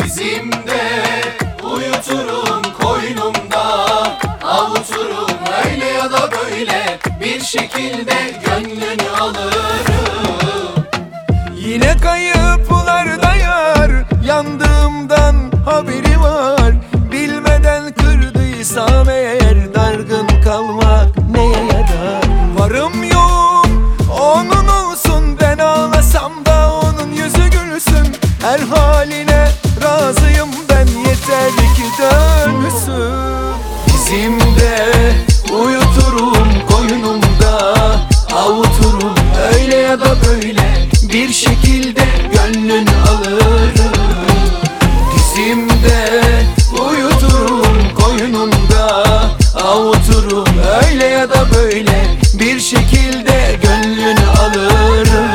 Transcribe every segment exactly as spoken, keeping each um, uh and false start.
Dizimde uyuturum, koynumda avuturum. Öyle ya da böyle bir şekilde gönlünü alırım. Yine kayıplarda yar, yandığımdan haberi var. Bilmeden kırdıysam eğer, dargın kalmak neye yarar? Varım yoğum onun olsun, ben ağlasam da onun yüzü gülsün. Her haline razıyım ben, yeter ki dönsün. Dizimde uyuturum, koynumda avuturum. Öyle ya da böyle bir şekilde gönlünü alırım. Dizimde uyuturum, koynumda avuturum. Öyle ya da böyle bir şekilde gönlünü alırım.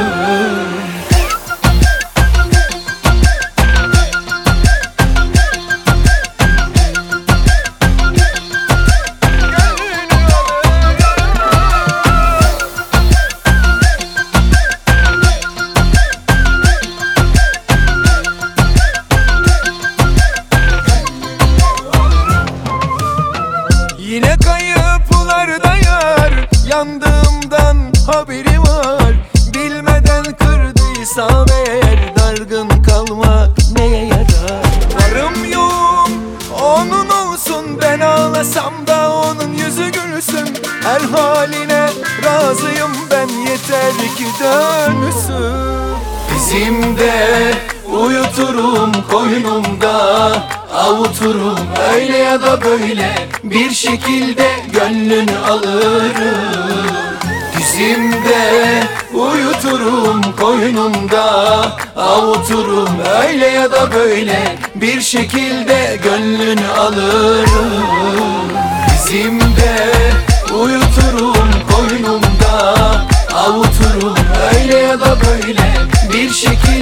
Yine kayıplarda yar, yandığımdan haberi var. Bilmeden kırdıysam eğer, dargın kalmak neye yarar? Varım yoğum onun olsun, ben ağlasam da onun yüzü gülsün. Her haline razıyım ben, yeter ki dönsün. Dizimde uyuturum, koynumda avuturum. Öyle ya da böyle bir şekilde gönlünü alırım. Dizimde uyuturum, koynumda avuturum. Öyle ya da böyle bir şekilde gönlünü alırım. Dizimde uyuturum, koynumda avuturum. Öyle ya da böyle bir şekilde